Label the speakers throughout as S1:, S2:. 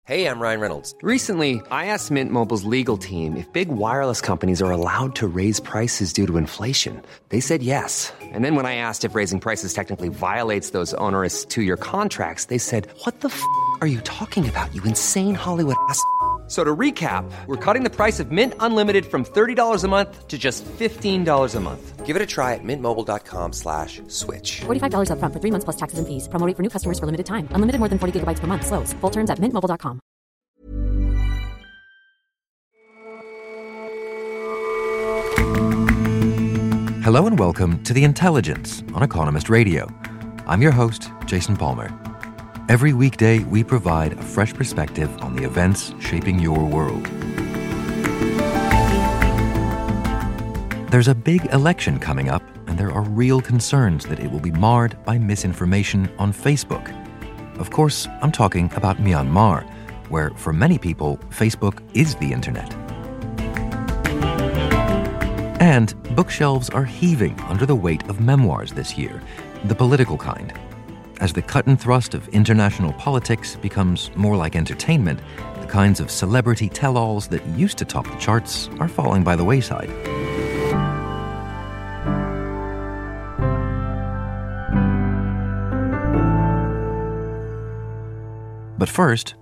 S1: Hey, I'm Ryan Reynolds.
S2: Recently, I asked Mint Mobile's legal team if big wireless companies are allowed to raise prices due to inflation. They said yes. And then when I asked if raising prices technically violates those onerous two-year contracts, they said, "What the f*** are you talking about, you insane Hollywood ass?" So to recap, we're cutting the price of Mint Unlimited from $30 a month to just $15 a month.
S1: Give it a try at mintmobile.com/switch.
S3: $45 up front for 3 months plus taxes and fees. Promo rate for new customers for limited time. Unlimited more than 40 gigabytes per month. Slows full terms at mintmobile.com.
S4: Hello and welcome to The Intelligence on Economist Radio. I'm your host, Jason Palmer. Every weekday, we provide a fresh perspective on the events shaping your world. There's a big election coming up, and there are real concerns that it will be marred by misinformation on Facebook. Of course, I'm talking about Myanmar, where for many people, Facebook is the internet. And bookshelves are heaving under the weight of memoirs this year, the political kind. As the cut and thrust of international politics becomes more like entertainment, the kinds of celebrity tell-alls that used to top the charts are falling by the wayside. But first,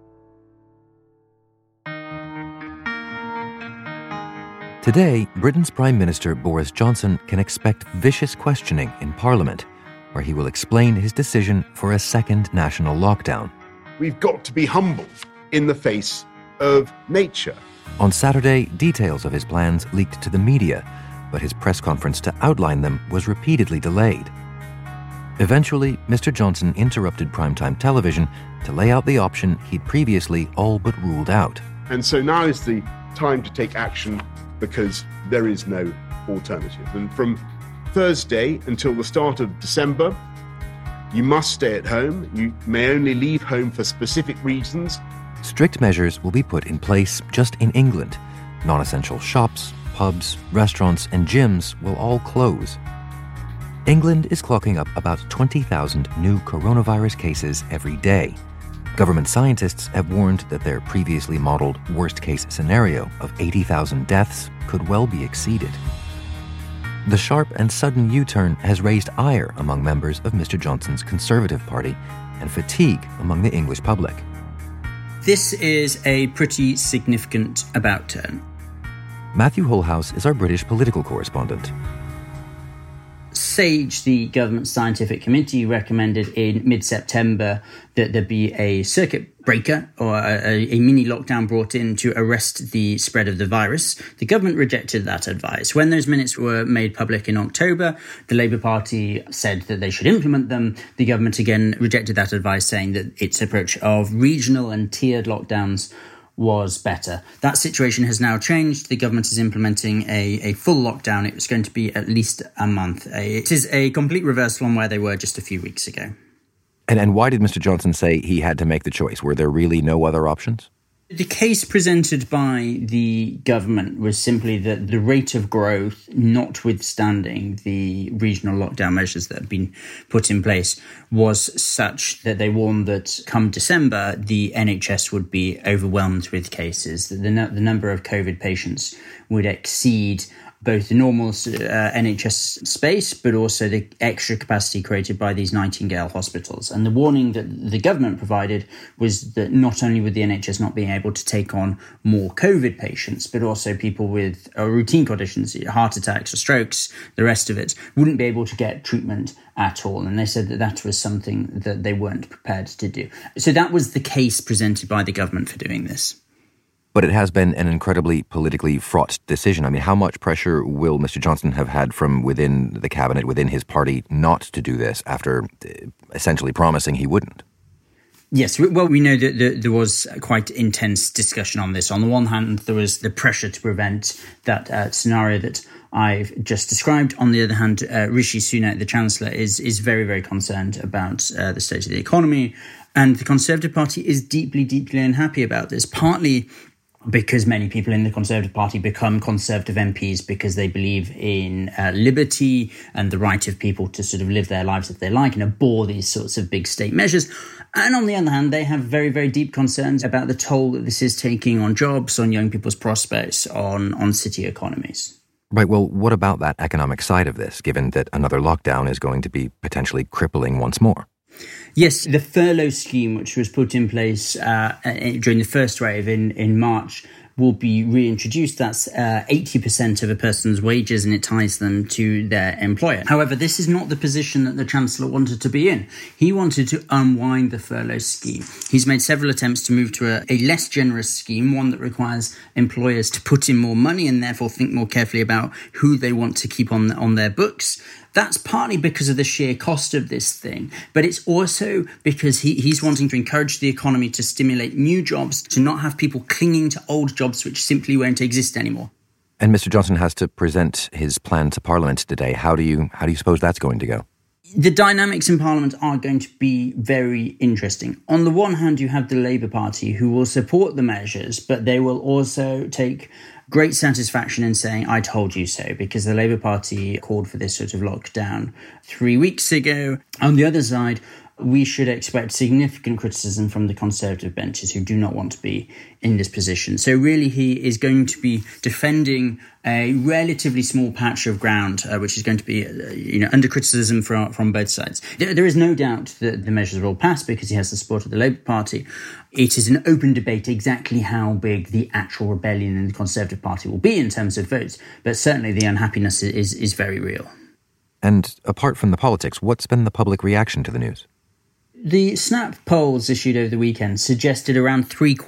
S4: today, Britain's Prime Minister Boris Johnson can expect vicious questioning in Parliament, where he will explain his decision for a second national lockdown.
S5: We've got to be humble in the face of nature.
S4: On Saturday, details of his plans leaked to the media, but his press conference to outline them was repeatedly delayed. Eventually, Mr. Johnson interrupted primetime television to lay out the option he'd previously all but ruled out.
S5: And so now is the time to take action because there is no alternative. And from Thursday until the start of December, you must stay at home. You may only leave home for specific reasons.
S4: Strict measures will be put in place just in England. Non-essential shops, pubs, restaurants, and gyms will all close. England is clocking up about 20,000 new coronavirus cases every day. Government scientists have warned that their previously modeled worst-case scenario of 80,000 deaths could well be exceeded. The sharp and sudden U-turn has raised ire among members of Mr. Johnson's Conservative Party and fatigue among the English public.
S6: This is a pretty significant about-turn.
S4: Matthew Holhouse is our British political correspondent.
S6: SAGE, the government scientific committee, recommended in mid-September that there be a circuit breaker or a mini lockdown brought in to arrest the spread of the virus. The government rejected that advice. When those minutes were made public in October, the Labour Party said that they should implement them. The government again rejected that advice, saying that its approach of regional and tiered lockdowns was better. That situation has now changed. The government is implementing a full lockdown. It was going to be at least a month. It is a complete reversal on where they were just a few weeks ago.
S4: And why did Mr. Johnson say he had to make the choice? Were there really no other options?
S6: The case presented by the government was simply that the rate of growth, notwithstanding the regional lockdown measures that had been put in place, was such that they warned that come December, the NHS would be overwhelmed with cases, that the number of COVID patients would exceed both the normal NHS space, but also the extra capacity created by these Nightingale hospitals. And the warning that the government provided was that not only would the NHS not be able to take on more COVID patients, but also people with routine conditions, heart attacks or strokes, the rest of it, wouldn't be able to get treatment at all. And they said that that was something that they weren't prepared to do. So that was the case presented by the government for doing this.
S4: But it has been an incredibly politically fraught decision. I mean, how much pressure will Mr. Johnson have had from within the cabinet, within his party, not to do this after essentially promising he wouldn't?
S6: Yes, well, we know that there was quite intense discussion on this. On the one hand, there was the pressure to prevent that scenario that I've just described. On the other hand, Rishi Sunak, the Chancellor, is very, very concerned about the state of the economy. And the Conservative Party is deeply, deeply unhappy about this, partly because many people in the Conservative Party become Conservative MPs because they believe in liberty and the right of people to sort of live their lives if they like and abhor these sorts of big state measures. And on the other hand, they have very, very deep concerns about the toll that this is taking on jobs, on young people's prospects, on city economies.
S4: Right. Well, what about that economic side of this, given that another lockdown is going to be potentially crippling once more?
S6: Yes, the furlough scheme, which was put in place during the first wave in March, will be reintroduced. That's 80% of a person's wages, and it ties them to their employer. However, this is not the position that the Chancellor wanted to be in. He wanted to unwind the furlough scheme. He's made several attempts to move to a less generous scheme, one that requires employers to put in more money and therefore think more carefully about who they want to keep on their books. That's partly because of the sheer cost of this thing, but it's also because he's wanting to encourage the economy to stimulate new jobs, to not have people clinging to old jobs which simply won't exist anymore.
S4: And Mr. Johnson has to present his plan to Parliament today. How do you suppose that's going to go?
S6: The dynamics in Parliament are going to be very interesting. On the one hand, you have the Labour Party who will support the measures, but they will also take great satisfaction in saying, I told you so, because the Labour Party called for this sort of lockdown 3 weeks ago. On the other side, we should expect significant criticism from the Conservative benches who do not want to be in this position. So really, he is going to be defending a relatively small patch of ground, which is going to be under criticism from both sides. There is no doubt that the measures will pass because he has the support of the Labour Party. It is an open debate exactly how big the actual rebellion in the Conservative Party will be in terms of votes, but certainly the unhappiness is very real.
S4: And apart from the politics, what's been the public reaction to the news?
S6: The Snap polls issued over the weekend suggested around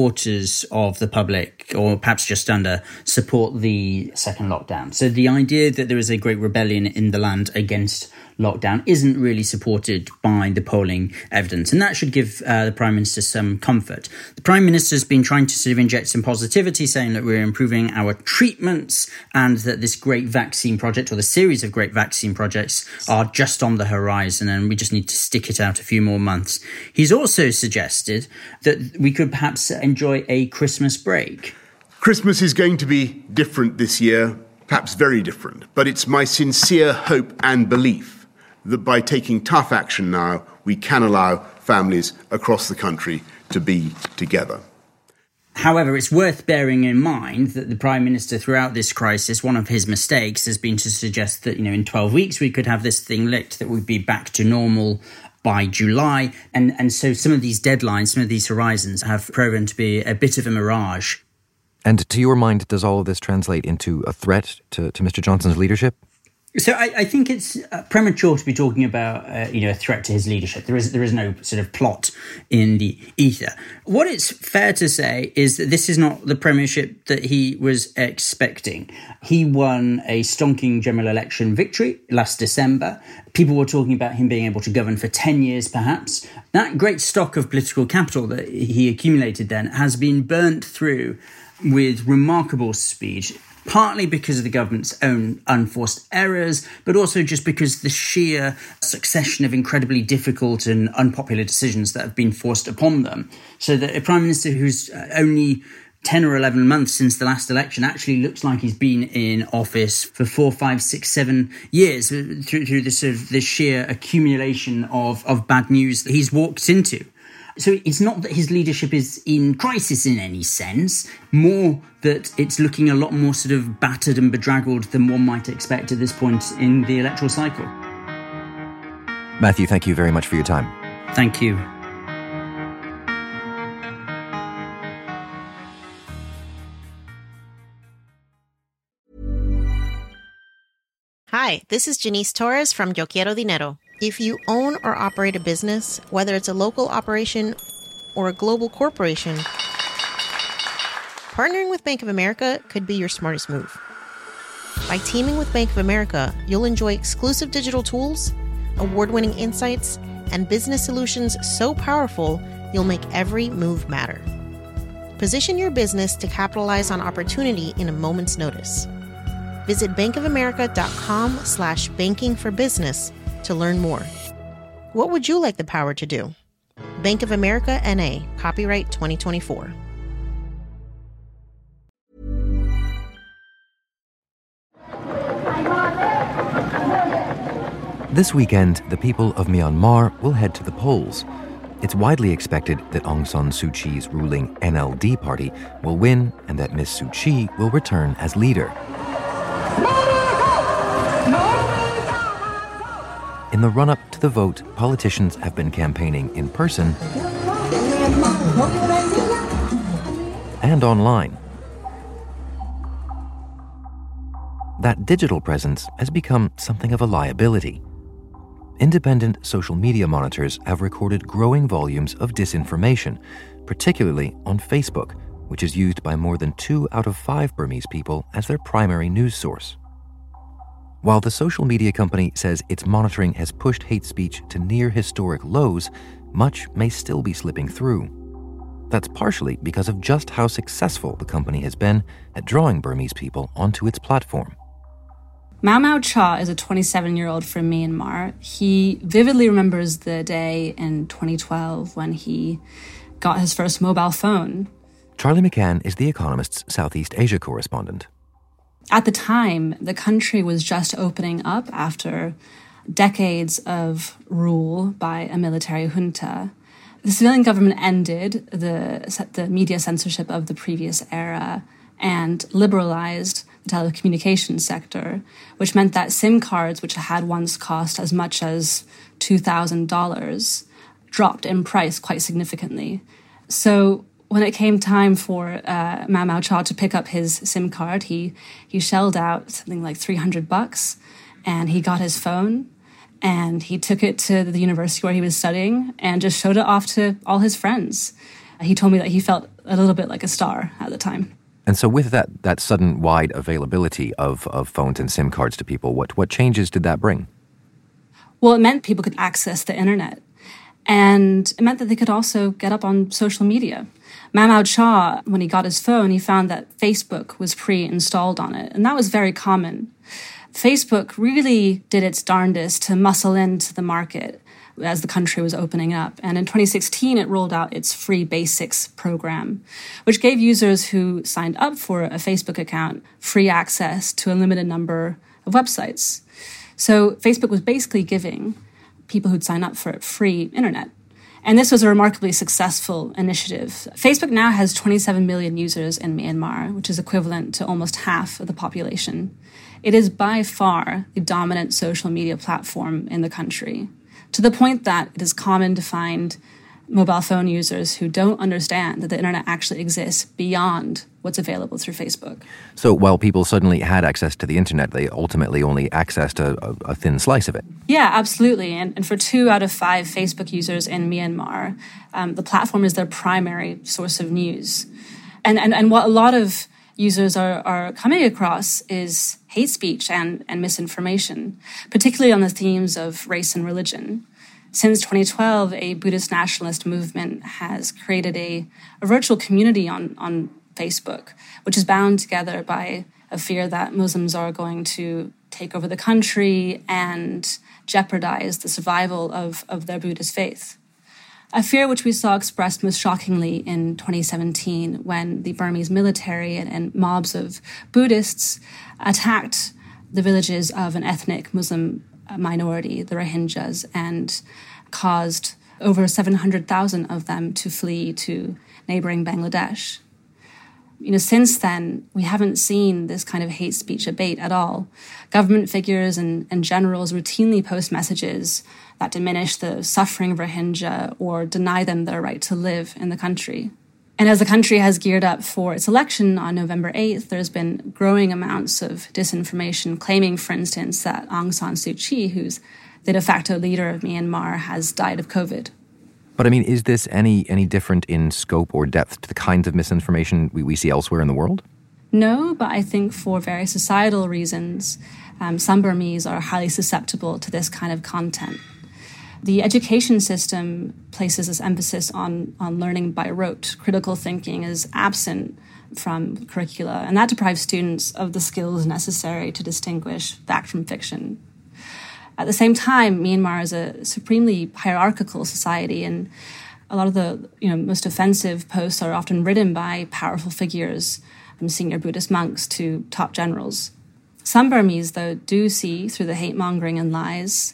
S6: 3/4 of the public, or perhaps just under, support the second lockdown. So the idea that there is a great rebellion in the land against lockdown isn't really supported by the polling evidence, and that should give the Prime Minister some comfort. The Prime Minister's been trying to sort of inject some positivity, saying that we're improving our treatments and that this great vaccine project, or the series of great vaccine projects, are just on the horizon and we just need to stick it out a few more months. He's also suggested that we could perhaps enjoy a Christmas break.
S5: Christmas is going to be different this year, perhaps very different, but it's my sincere hope and belief that by taking tough action now, we can allow families across the country to be together.
S6: However, it's worth bearing in mind that the Prime Minister throughout this crisis, one of his mistakes has been to suggest that, in 12 weeks we could have this thing licked, that we'd be back to normal by July. And so some of these deadlines, some of these horizons have proven to be a bit of a mirage.
S4: And to your mind, does all of this translate into a threat to Mr. Johnson's leadership?
S6: So I think it's premature to be talking about a threat to his leadership. There is no sort of plot in the ether. What it's fair to say is that this is not the premiership that he was expecting. He won a stonking general election victory last December. People were talking about him being able to govern for 10 years, perhaps. That great stock of political capital that he accumulated then has been burnt through with remarkable speed, partly because of the government's own unforced errors, but also just because the sheer succession of incredibly difficult and unpopular decisions that have been forced upon them. So that a Prime Minister who's only 10 or 11 months since the last election actually looks like he's been in office for 4, 5, 6, 7 years through this sort of this sheer accumulation of bad news that he's walked into. So it's not that his leadership is in crisis in any sense, more that it's looking a lot more sort of battered and bedraggled than one might expect at this point in the electoral cycle.
S4: Matthew, thank you very much for your time.
S6: Thank you.
S7: Hi, this is Janice Torres from Yo Quiero Dinero. If you own or operate a business, whether it's a local operation or a global corporation, partnering with Bank of America could be your smartest move. By teaming with Bank of America, you'll enjoy exclusive digital tools, award-winning insights, and business solutions so powerful, you'll make every move matter. Position your business to capitalize on opportunity in a moment's notice. Visit bankofamerica.com/bankingforbusiness to learn more. What would you like the power to do? Bank of America, N.A., copyright 2024.
S4: This weekend, the people of Myanmar will head to the polls. It's widely expected that Aung San Suu Kyi's ruling NLD party will win and that Ms. Suu Kyi will return as leader. In the run-up to the vote, politicians have been campaigning in person and online. That digital presence has become something of a liability. Independent social media monitors have recorded growing volumes of disinformation, particularly on Facebook, which is used by more than 2 out of 5 Burmese people as their primary news source. While the social media company says its monitoring has pushed hate speech to near historic lows, much may still be slipping through. That's partially because of just how successful the company has been at drawing Burmese people onto its platform.
S8: Mau Mau Cha is a 27-year-old from Myanmar. He vividly remembers the day in 2012 when he got his first mobile phone.
S4: Charlie McCann is The Economist's Southeast Asia correspondent.
S8: At the time, the country was just opening up after decades of rule by a military junta. The civilian government ended the media censorship of the previous era and liberalized the telecommunications sector, which meant that SIM cards, which had once cost as much as $2,000, dropped in price quite significantly. So when it came time for Mau Mau Cha to pick up his SIM card, he shelled out something like $300, and he got his phone, and he took it to the university where he was studying and just showed it off to all his friends. He told me that he felt a little bit like a star at the time.
S4: And so with that sudden wide availability of phones and SIM cards to people, what changes did that bring?
S8: Well, it meant people could access the internet. And it meant that they could also get up on social media. Mau Mau Cha, when he got his phone, he found that Facebook was pre-installed on it. And that was very common. Facebook really did its darndest to muscle into the market as the country was opening up. And in 2016, it rolled out its Free Basics program, which gave users who signed up for a Facebook account free access to a limited number of websites. So Facebook was basically giving people who'd sign up for it free internet. And this was a remarkably successful initiative. Facebook now has 27 million users in Myanmar, which is equivalent to almost half of the population. It is by far the dominant social media platform in the country, to the point that it is common to find mobile phone users who don't understand that the internet actually exists beyond what's available through Facebook.
S4: So while people suddenly had access to the internet, they ultimately only accessed a thin slice of it.
S8: Yeah, absolutely. And for 2 out of 5 Facebook users in Myanmar, the platform is their primary source of news. And what a lot of users are coming across is hate speech and misinformation, particularly on the themes of race and religion. Since 2012, a Buddhist nationalist movement has created a virtual community on Facebook, which is bound together by a fear that Muslims are going to take over the country and jeopardize the survival of their Buddhist faith. A fear which we saw expressed most shockingly in 2017 when the Burmese military and mobs of Buddhists attacked the villages of an ethnic Muslim minority, the Rohingyas, and caused over 700,000 of them to flee to neighboring Bangladesh. Since then, we haven't seen this kind of hate speech abate at all. Government figures and generals routinely post messages that diminish the suffering of Rohingya or deny them their right to live in the country. And as the country has geared up for its election on November 8th, there's been growing amounts of disinformation claiming, for instance, that Aung San Suu Kyi, who's the de facto leader of Myanmar, has died of COVID.
S4: But I mean, is this any different in scope or depth to the kinds of misinformation we see elsewhere in the world?
S8: No, but I think for various societal reasons, some Burmese are highly susceptible to this kind of content. The education system places this emphasis on learning by rote. Critical thinking is absent from curricula, and that deprives students of the skills necessary to distinguish fact from fiction. At the same time, Myanmar is a supremely hierarchical society, and a lot of the most offensive posts are often written by powerful figures, from senior Buddhist monks to top generals. Some Burmese, though, do see through the hate-mongering and lies,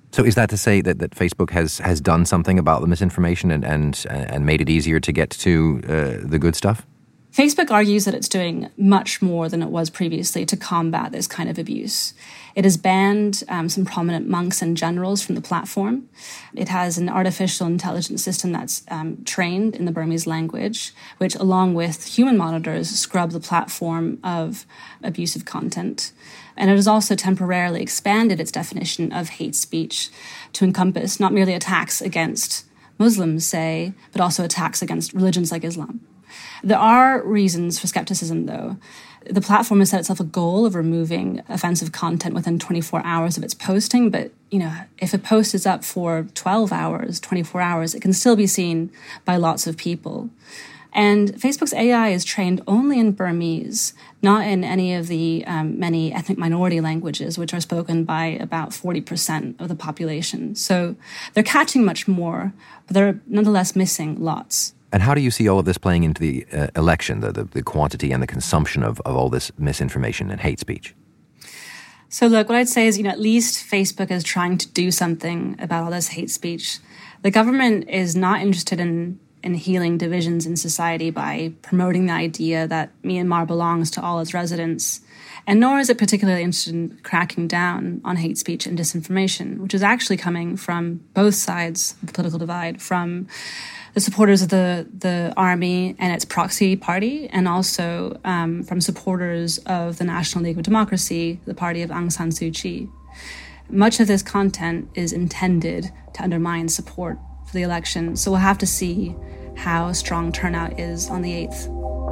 S4: So is that to say that Facebook has done something about the misinformation and made it easier to get to the good stuff?
S8: Facebook argues that it's doing much more than it was previously to combat this kind of abuse. It has banned some prominent monks and generals from the platform. It has an artificial intelligence system that's trained in the Burmese language, which, along with human monitors, scrub the platform of abusive content. And it has also temporarily expanded its definition of hate speech to encompass not merely attacks against Muslims, say, but also attacks against religions like Islam. There are reasons for skepticism, though. The platform has set itself a goal of removing offensive content within 24 hours of its posting, but, if a post is up for 12 hours, 24 hours, it can still be seen by lots of people. And Facebook's AI is trained only in Burmese, not in any of the many ethnic minority languages, which are spoken by about 40% of the population. So they're catching much more, but they're nonetheless missing lots.
S4: And how do you see all of this playing into the election, the quantity and the consumption of all this misinformation and hate speech?
S8: So look, what I'd say is, at least Facebook is trying to do something about all this hate speech. The government is not interested in healing divisions in society by promoting the idea that Myanmar belongs to all its residents. And nor is it particularly interested in cracking down on hate speech and disinformation, which is actually coming from both sides of the political divide, from the supporters of the army and its proxy party, and also from supporters of the National League of Democracy, the party of Aung San Suu Kyi. Much of this content is intended to undermine support for the election, so we'll have to see how strong turnout is on the 8th.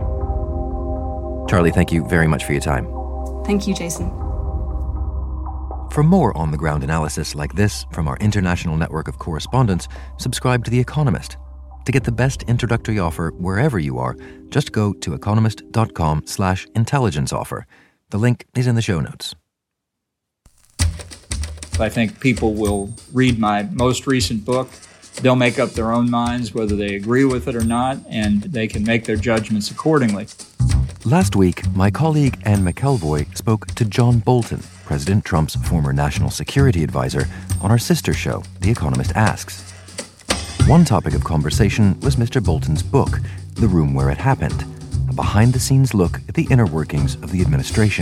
S4: Charlie, thank you very much for your time.
S8: Thank you, Jason.
S4: For more on-the-ground analysis like this from our international network of correspondents, subscribe to The Economist. To get the best introductory offer wherever you are, just go to economist.com/intelligence offer. The link is in the show notes.
S9: I think people will read my most recent book. They'll make up their own minds whether they agree with it or not, and they can make their judgments accordingly.
S4: Last week, my colleague Anne McElvoy spoke to John Bolton, President Trump's former national security advisor, on our sister show, The Economist Asks. One topic of conversation was Mr. Bolton's book, The Room Where It Happened, a behind-the-scenes look at the inner workings of the administration.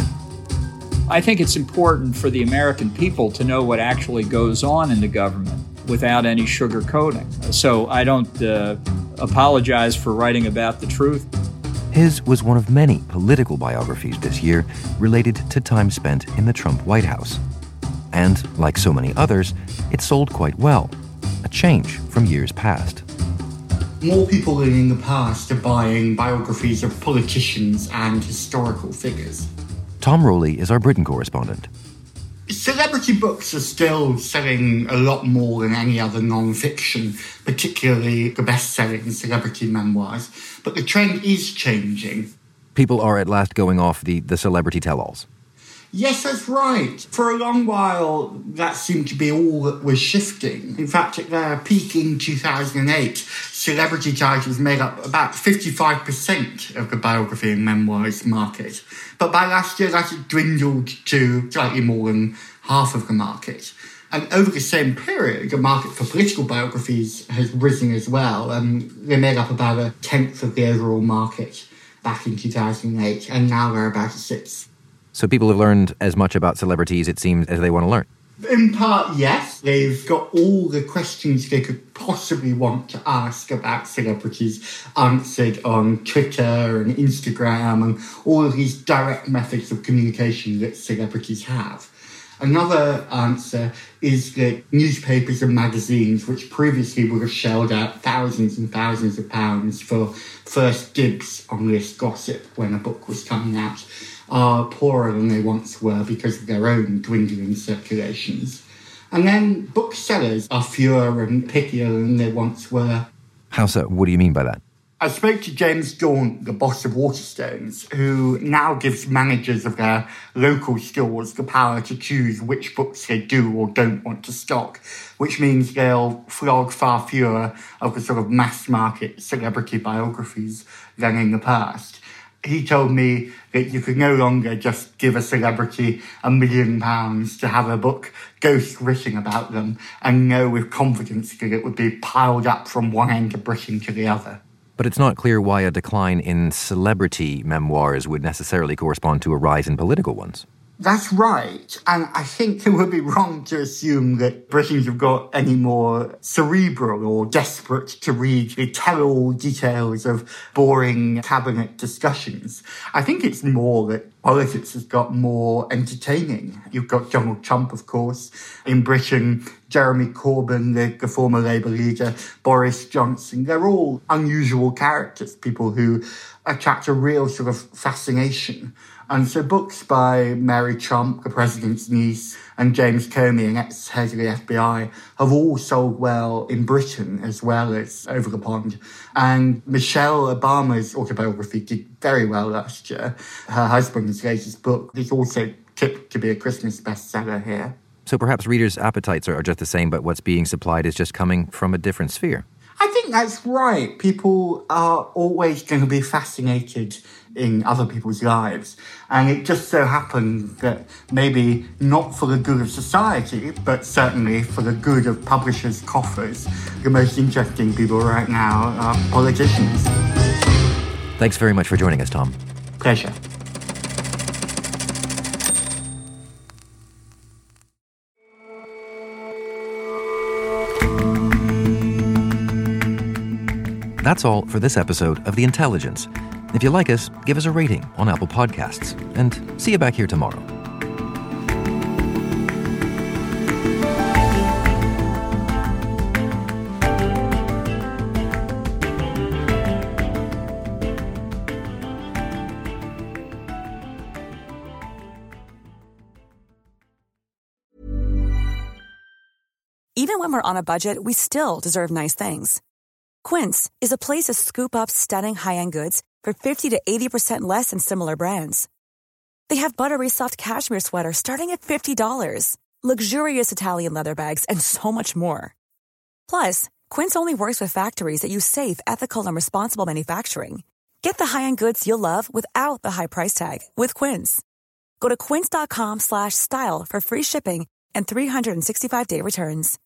S9: I think it's important for the American people to know what actually goes on in the government without any sugarcoating. So I don't apologize for writing about the truth.
S4: His was one of many political biographies this year related to time spent in the Trump White House. And, like so many others, it sold quite well, a change from years past.
S10: More people than in the past are buying biographies of politicians and historical figures.
S4: Tom Rowley is our Britain correspondent.
S10: Celebrity books are still selling a lot more than any other non-fiction, particularly the best-selling celebrity memoirs. But the trend is changing.
S4: People are at last going off the celebrity tell-alls.
S10: Yes, that's right. For a long while, that seemed to be all that was shifting. In fact, at their peak in 2008, celebrity titles made up about 55% of the biography and memoirs market. But by last year, that had dwindled to slightly more than half of the market. And over the same period, the market for political biographies has risen as well. They made up about 1/10 of the overall market back in 2008, and now they're about 1/6.
S4: So people have learned as much about celebrities, it seems, as they want to learn.
S10: In part, yes. They've got all the questions they could possibly want to ask about celebrities answered on Twitter and Instagram and all of these direct methods of communication that celebrities have. Another answer is that newspapers and magazines, which previously would have shelled out thousands and thousands of pounds for first dibs on this gossip when a book was coming out, are poorer than they once were because of their own dwindling circulations. And then booksellers are fewer and pickier than they once were.
S4: How so? What do you mean by that?
S10: I spoke to James Dawn, the boss of Waterstones, who now gives managers of their local stores the power to choose which books they do or don't want to stock, which means they'll flog far fewer of the sort of mass-market celebrity biographies than in the past. He told me that you could no longer just give a celebrity £1 million to have a book ghostwritten about them and know with confidence that it would be piled up from one end of Britain to the other.
S4: But it's not clear why a decline in celebrity memoirs would necessarily correspond to a rise in political ones.
S10: That's right. And I think it would be wrong to assume that Britons have got any more cerebral or desperate to read the tell-all details of boring cabinet discussions. I think it's more that politics has got more entertaining. You've got Donald Trump, of course. In Britain, Jeremy Corbyn, the former Labour leader, Boris Johnson. They're all unusual characters, people who attract a real sort of fascination. And so books by Mary Trump, the president's niece, and James Comey, an ex-head of the FBI, have all sold well in Britain as well as over the pond. And Michelle Obama's autobiography did very well last year. Her husband's latest book is also tipped to be a Christmas bestseller here.
S4: So perhaps readers' appetites are just the same, but what's being supplied is just coming from a different sphere.
S10: I think that's right. People are always going to be fascinated in other people's lives. And it just so happened that maybe not for the good of society, but certainly for the good of publishers' coffers, the most interesting people right now are politicians.
S4: Thanks very much for joining us, Tom.
S10: Pleasure.
S4: That's all for this episode of The Intelligence. If you like us, give us a rating on Apple Podcasts. And see you back here tomorrow.
S11: Even when we're on a budget, we still deserve nice things. Quince is a place to scoop up stunning high-end goods for 50 to 80% less than similar brands. They have buttery soft cashmere sweaters starting at $50, luxurious Italian leather bags, and so much more. Plus, Quince only works with factories that use safe, ethical, and responsible manufacturing. Get the high-end goods you'll love without the high price tag with Quince. Go to quince.com/style for free shipping and 365-day returns.